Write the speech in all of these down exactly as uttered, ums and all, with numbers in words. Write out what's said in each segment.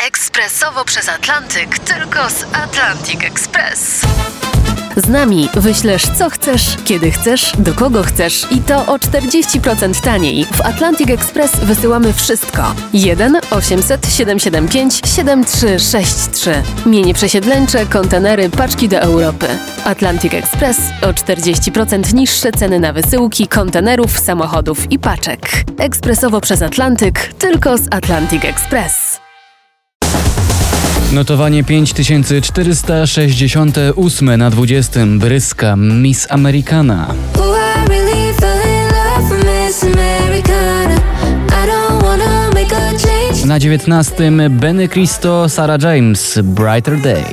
Ekspresowo przez Atlantyk, tylko z Atlantic Express. Z nami wyślesz co chcesz, kiedy chcesz, do kogo chcesz i to o czterdzieści procent taniej. W Atlantic Express wysyłamy wszystko. jeden osiemset siedemset siedemdziesiąt pięć siedemdziesiąt trzy sześćdziesiąt trzy. Mienie przesiedleńcze, kontenery, paczki do Europy. Atlantic Express o czterdzieści procent niższe ceny na wysyłki, kontenerów, samochodów i paczek. Ekspresowo przez Atlantyk, tylko z Atlantic Express. Notowanie pięć tysięcy czterysta sześćdziesiąte ósme na dwudziestym. Bryska, Miss Americana. Na dziewiętnastym Benny Cristo, Sarah James, Brighter Day.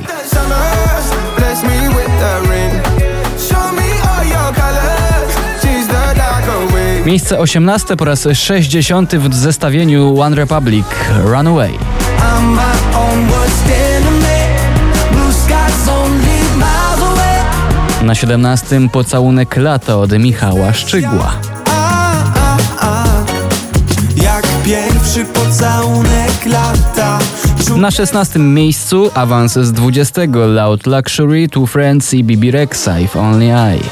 Miejsce osiemnaste po raz sześćdziesiąty w zestawieniu One Republic, Runaway. Na siedemnastym Pocałunek lata od Michała Szczygła. Jak pierwszy pocałunek lata. Na szesnastym miejscu awans z dwudziestego Loud Luxury, Two Friends i Bibi Rexha, If Only I.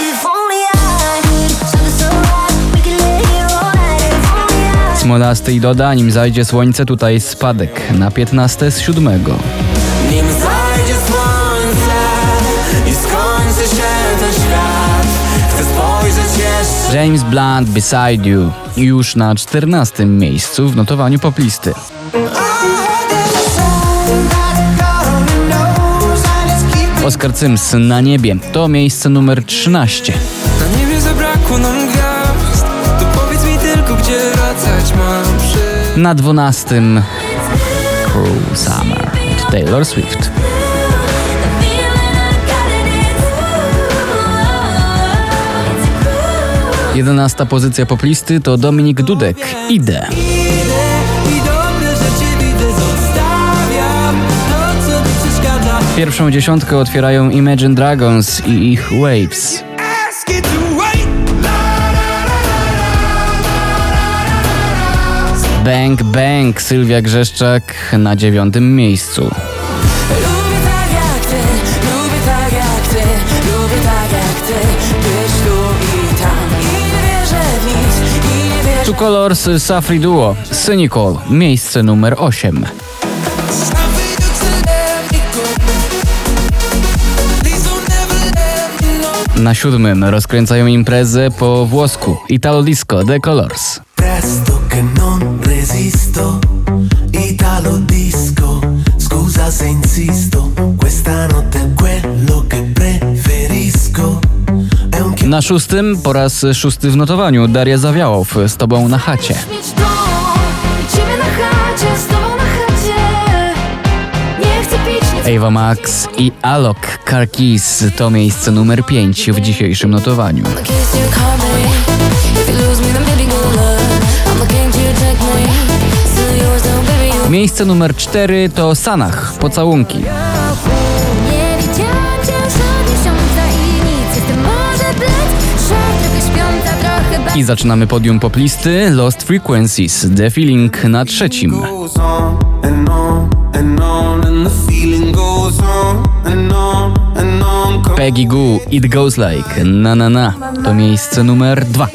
Smolasty i Doda, Nim zajdzie słońce, tutaj spadek na piętnaste z siódmego. Nim zajdzie słońce i skończy się ten świat, chcę spojrzeć jeszcze. James Blunt, Beside You, już na czternastym miejscu w notowaniu poplisty. Oscar Sims, Na niebie, to miejsce numer trzynaście. Na niebie zabrakło nam gwiazd, to powiedz mi tylko, gdzie wracać mam przy... Na dwunastym Cruel Summer, Taylor Swift. Jedenasta pozycja poplisty to Dominik Dudek, Idę. Pierwszą dziesiątkę otwierają Imagine Dragons i ich Waves. Bang Bang, Sylwia Grzeszczak na dziewiątym miejscu. Lubię tak jak ty, lubię tak jak ty, lubię tak jak ty, być tu i tam i nie wierzę w nic, i nie wierzę. Two Colors, Safri Duo, Cynical, miejsce numer osiem. Na siódmym rozkręcają imprezę po włosku, Italo Disco, The Colors. Presto che non resisto, Italo disco, scusa se insisto, questa notte è quello che preferisco. Na szóstym, po raz szósty w notowaniu, Daria Zawiałow, Z tobą na chacie. Ava Max i Alok, Car Keys, to miejsce numer pięć w dzisiejszym notowaniu. Miejsce numer cztery to Sanach, Pocałunki. I zaczynamy podium poplisty, Lost Frequencies, The Feeling na trzecim. Peggy Gou, It Goes Like, Na Na Na, to miejsce numer dwa.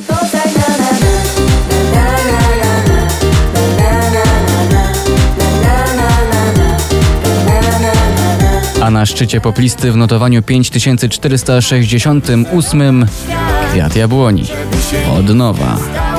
A na szczycie poplisty w notowaniu pięć tysięcy czterysta sześćdziesiątym ósmym Kwiat Jabłoni, Od nowa.